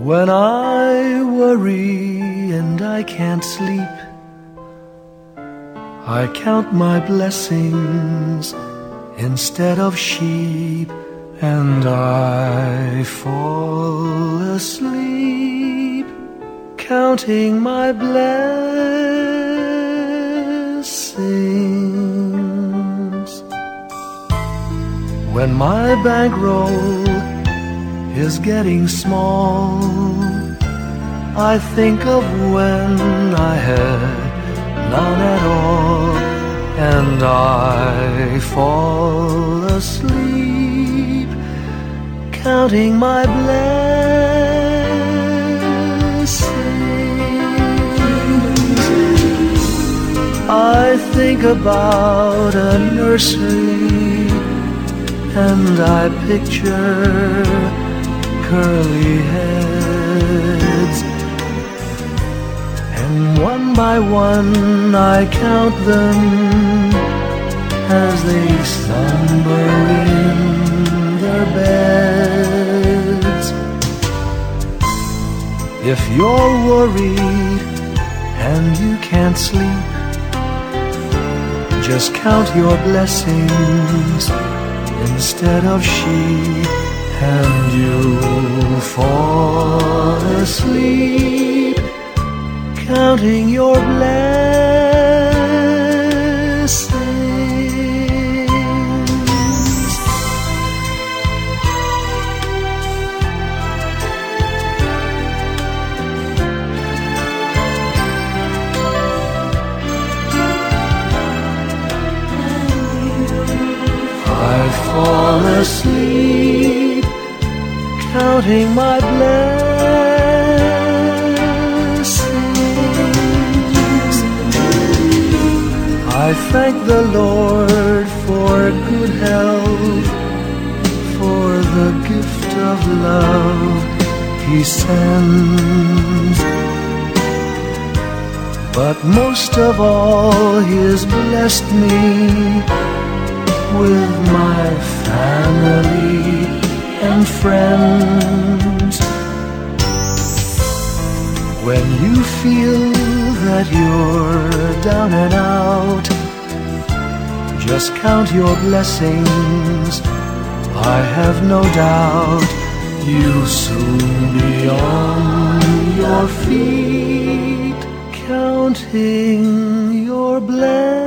When I worry and I can't sleep, I count my blessings instead of sheep, and I fall asleep counting my blessings. When my bankroll is getting small, I think of when I had none at all, and I fall asleep counting my blessings. I think about a nursery, and I picture curly heads, and one by one I count them as they slumber in their beds. If you're worried and you can't sleep, just count your blessings instead of sheep, and you'll fall asleep counting your blessings. I fall asleep counting my blessings. I thank the Lord for good health, for the gift of love He sends, but most of all He has blessed me with my family and friends. When you feel that you're down and out, just count your blessings. I have no doubt you'll soon be on your feet, counting your blessings.